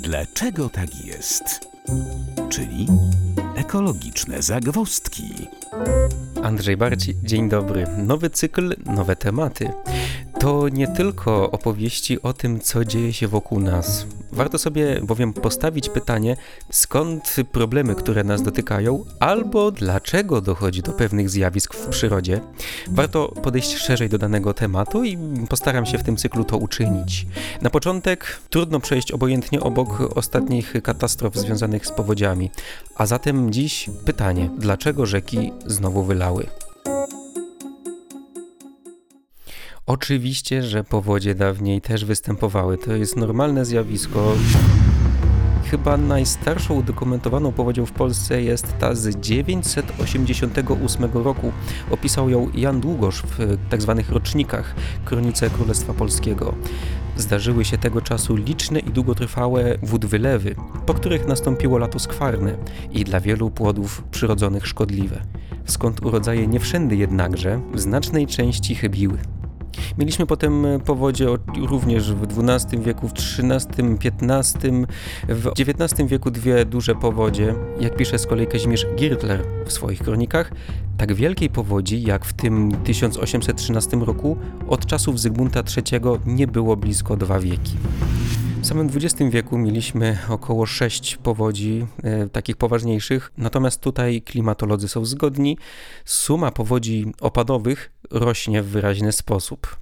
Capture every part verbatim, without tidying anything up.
Dlaczego tak jest? Czyli ekologiczne zagwozdki. Andrzej Barci, dzień dobry. Nowy cykl, nowe tematy. To nie tylko opowieści o tym, co dzieje się wokół nas. Warto sobie bowiem postawić pytanie, skąd problemy, które nas dotykają, albo dlaczego dochodzi do pewnych zjawisk w przyrodzie. Warto podejść szerzej do danego tematu i postaram się w tym cyklu to uczynić. Na początek trudno przejść obojętnie obok ostatnich katastrof związanych z powodziami. A zatem dziś pytanie, dlaczego rzeki znowu wylały? Oczywiście, że powodzie dawniej też występowały. To jest normalne zjawisko. Chyba najstarszą udokumentowaną powodzią w Polsce jest ta z dziewięćset osiemdziesiątego ósmego roku. Opisał ją Jan Długosz w tzw. rocznikach Kronice Królestwa Polskiego. Zdarzyły się tego czasu liczne i długotrwałe wódwylewy, po których nastąpiło lato skwarne i dla wielu płodów przyrodzonych szkodliwe. Skąd urodzaje nie wszędy jednakże w znacznej części chybiły. Mieliśmy potem powodzie również w dwunastym wieku, w trzynastym, piętnastym, w dziewiętnastym wieku dwie duże powodzie, jak pisze z kolei Kazimierz Girtler w swoich kronikach, tak wielkiej powodzi jak w tym tysiąc osiemset trzynastym roku od czasów Zygmunta trzeciego nie było blisko dwa wieki. W samym dwudziestym wieku mieliśmy około sześć powodzi, e, takich poważniejszych, natomiast tutaj klimatolodzy są zgodni, suma powodzi opadowych rośnie w wyraźny sposób.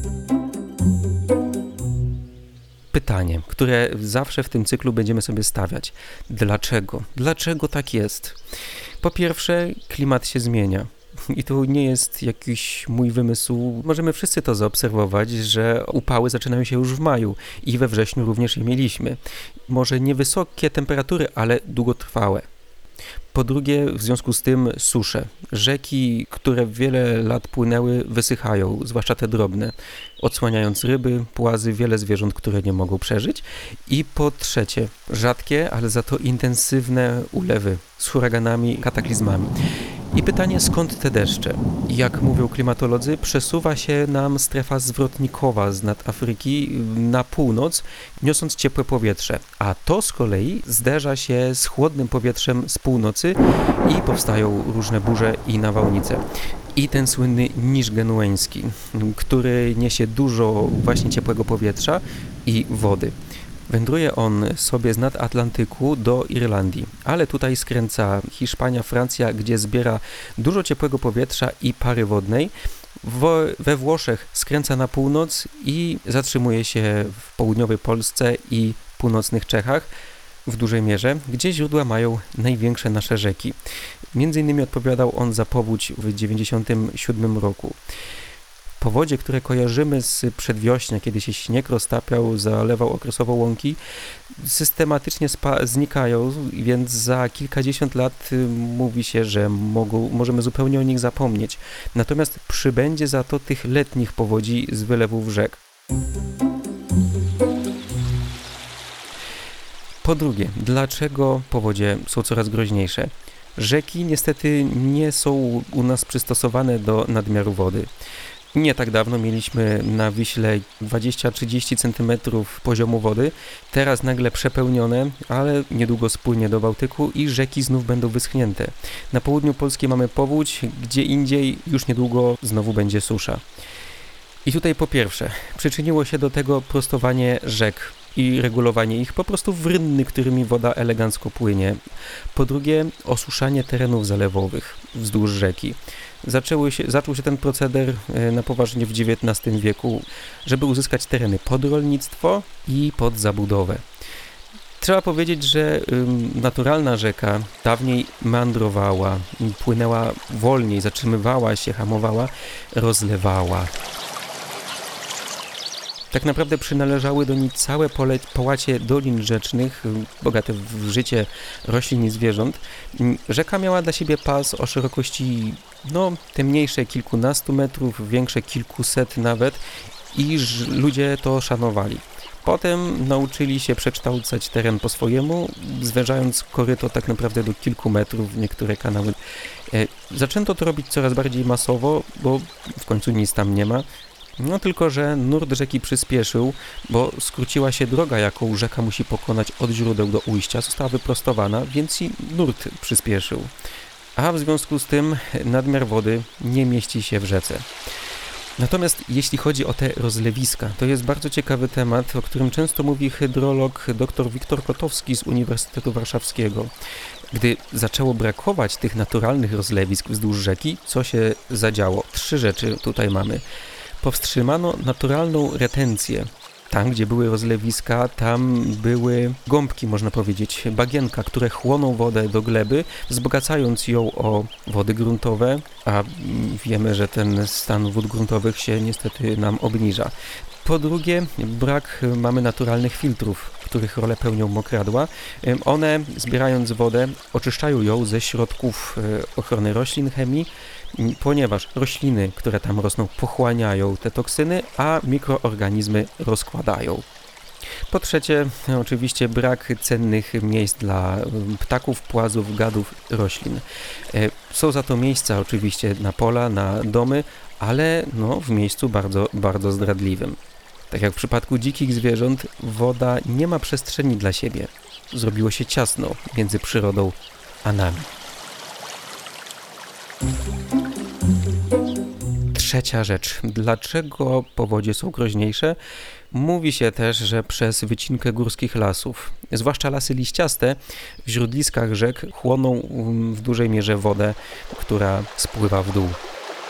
Pytanie, które zawsze w tym cyklu będziemy sobie stawiać. Dlaczego? Dlaczego tak jest? Po pierwsze, klimat się zmienia. I to nie jest jakiś mój wymysł. Możemy wszyscy to zaobserwować, że upały zaczynają się już w maju i we wrześniu również je mieliśmy. Może niewysokie temperatury, ale długotrwałe. Po drugie, w związku z tym susze. Rzeki, które wiele lat płynęły, wysychają, zwłaszcza te drobne, odsłaniając ryby, płazy, wiele zwierząt, które nie mogą przeżyć. I po trzecie, rzadkie, ale za to intensywne ulewy z huraganami, kataklizmami. I pytanie, skąd te deszcze? Jak mówią klimatolodzy, przesuwa się nam strefa zwrotnikowa z nad Afryki na północ, niosąc ciepłe powietrze, a to z kolei zderza się z chłodnym powietrzem z północy i powstają różne burze i nawałnice. I ten słynny niż genueński, który niesie dużo właśnie ciepłego powietrza i wody. Wędruje on sobie z nad Atlantyku do Irlandii, ale tutaj skręca Hiszpania, Francja, gdzie zbiera dużo ciepłego powietrza i pary wodnej. W, we Włoszech skręca na północ i zatrzymuje się w południowej Polsce i północnych Czechach w dużej mierze, gdzie źródła mają największe nasze rzeki. Między innymi odpowiadał on za powódź w dziewięćdziesiątym siódmym roku. Powodzie, które kojarzymy z przedwiośnia, kiedy się śnieg roztapiał, zalewał okresowo łąki, systematycznie spa- znikają, więc za kilkadziesiąt lat y, mówi się, że mogą, możemy zupełnie o nich zapomnieć. Natomiast przybędzie za to tych letnich powodzi z wylewów rzek. Po drugie, dlaczego powodzie są coraz groźniejsze? Rzeki niestety nie są u nas przystosowane do nadmiaru wody. Nie tak dawno mieliśmy na Wiśle dwadzieścia trzydzieści centymetrów poziomu wody, teraz nagle przepełnione, ale niedługo spłynie do Bałtyku i rzeki znów będą wyschnięte. Na południu Polski mamy powódź, gdzie indziej już niedługo znowu będzie susza. I tutaj po pierwsze, przyczyniło się do tego prostowanie rzek i regulowanie ich po prostu w rynny, którymi woda elegancko płynie. Po drugie, osuszanie terenów zalewowych wzdłuż rzeki. Zaczęły się, zaczął się ten proceder na poważnie w dziewiętnastym wieku, żeby uzyskać tereny pod rolnictwo i pod zabudowę. Trzeba powiedzieć, że ym, naturalna rzeka dawniej meandrowała, płynęła wolniej, zatrzymywała się, hamowała, rozlewała. Tak naprawdę przynależały do niej całe pole, połacie dolin rzecznych, bogate w życie roślin i zwierząt. Rzeka miała dla siebie pas o szerokości, no, te mniejsze kilkunastu metrów, większe kilkuset nawet i ż- ludzie to szanowali. Potem nauczyli się przekształcać teren po swojemu, zwężając koryto tak naprawdę do kilku metrów, niektóre kanały. E, zaczęto to robić coraz bardziej masowo, bo w końcu nic tam nie ma. No tylko, że nurt rzeki przyspieszył, bo skróciła się droga, jaką rzeka musi pokonać od źródeł do ujścia, została wyprostowana, więc i nurt przyspieszył. A w związku z tym nadmiar wody nie mieści się w rzece. Natomiast jeśli chodzi o te rozlewiska, to jest bardzo ciekawy temat, o którym często mówi hydrolog dr Wiktor Kotowski z Uniwersytetu Warszawskiego. Gdy zaczęło brakować tych naturalnych rozlewisk wzdłuż rzeki, co się zadziało? Trzy rzeczy tutaj mamy. Powstrzymano naturalną retencję. Tam, gdzie były rozlewiska, tam były gąbki, można powiedzieć, bagienka, które chłoną wodę do gleby, wzbogacając ją o wody gruntowe, a wiemy, że ten stan wód gruntowych się niestety nam obniża. Po drugie, brak mamy naturalnych filtrów, których rolę pełnią mokradła. One, zbierając wodę, oczyszczają ją ze środków ochrony roślin, chemii, ponieważ rośliny, które tam rosną, pochłaniają te toksyny, a mikroorganizmy rozkładają. Po trzecie, oczywiście brak cennych miejsc dla ptaków, płazów, gadów, roślin. Są za to miejsca oczywiście na pola, na domy, ale no, w miejscu bardzo, bardzo zdradliwym. Tak jak w przypadku dzikich zwierząt, woda nie ma przestrzeni dla siebie. Zrobiło się ciasno między przyrodą a nami. Trzecia rzecz. Dlaczego powodzie są groźniejsze? Mówi się też, że przez wycinkę górskich lasów, zwłaszcza lasy liściaste, w źródliskach rzek chłoną w dużej mierze wodę, która spływa w dół.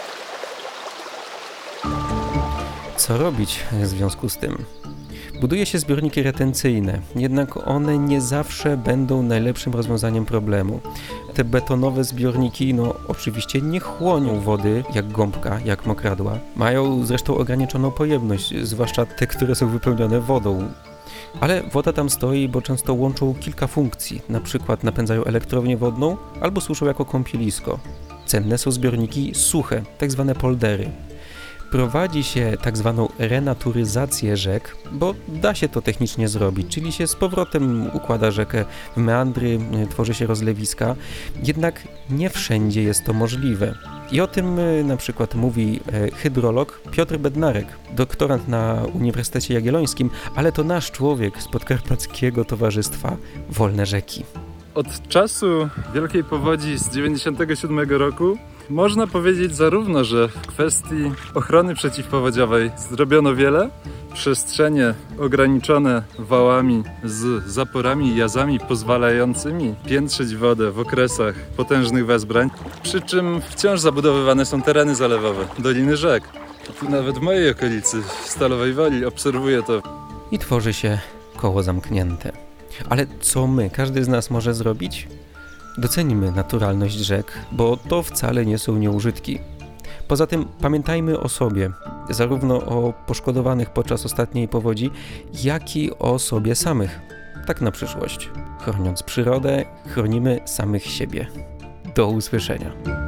Co robić w związku z tym? Buduje się zbiorniki retencyjne, jednak one nie zawsze będą najlepszym rozwiązaniem problemu. Te betonowe zbiorniki, no oczywiście nie chłonią wody jak gąbka, jak mokradła. Mają zresztą ograniczoną pojemność, zwłaszcza te, które są wypełnione wodą. Ale woda tam stoi, bo często łączą kilka funkcji, na przykład napędzają elektrownię wodną albo służą jako kąpielisko. Cenne są zbiorniki suche, tak zwane poldery. Prowadzi się tak zwaną renaturyzację rzek, bo da się to technicznie zrobić, czyli się z powrotem układa rzekę w meandry, tworzy się rozlewiska, jednak nie wszędzie jest to możliwe. I o tym na przykład mówi hydrolog Piotr Bednarek, doktorant na Uniwersytecie Jagiellońskim, ale to nasz człowiek z Podkarpackiego Towarzystwa Wolne Rzeki. Od czasu wielkiej powodzi z dziewięćdziesiątego siódmego roku można powiedzieć zarówno, że w kwestii ochrony przeciwpowodziowej zrobiono wiele, przestrzenie ograniczone wałami z zaporami i jazami pozwalającymi piętrzyć wodę w okresach potężnych wezbrań, przy czym wciąż zabudowywane są tereny zalewowe, doliny rzek. Tu nawet w mojej okolicy, w Stalowej Woli, obserwuję to. I tworzy się koło zamknięte. Ale co my, każdy z nas może zrobić? Docenimy naturalność rzek, bo to wcale nie są nieużytki. Poza tym pamiętajmy o sobie, zarówno o poszkodowanych podczas ostatniej powodzi, jak i o sobie samych. Tak na przyszłość. Chroniąc przyrodę, chronimy samych siebie. Do usłyszenia.